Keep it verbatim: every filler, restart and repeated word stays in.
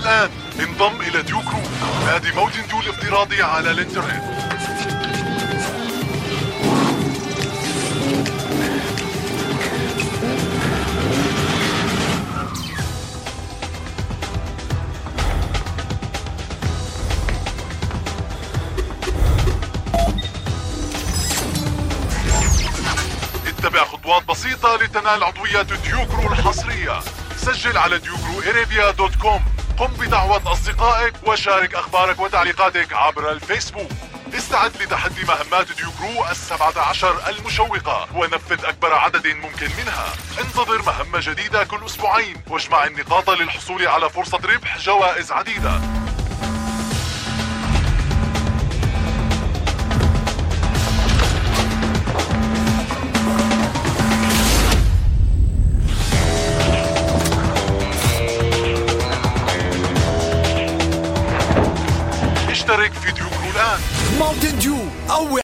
الآن انضم إلى ديوكرو، نادي ماونتن ديو الافتراضي على الإنترنت. اتبع خطوات بسيطة لتنال عضويات ديوكرو الحصرية. سجل على ديوكرو اريبيا دوت كوم. قم بدعوة أصدقائك وشارك أخبارك وتعليقاتك عبر الفيسبوك. استعد لتحدي مهمات ديوكرو السبعة عشر المشوقة ونفذ أكبر عدد ممكن منها. انتظر مهمة جديدة كل أسبوعين واجمع النقاط للحصول على فرصة ربح جوائز عديدة. اشترك في ديوكرو الآن. ماونتن ديو أول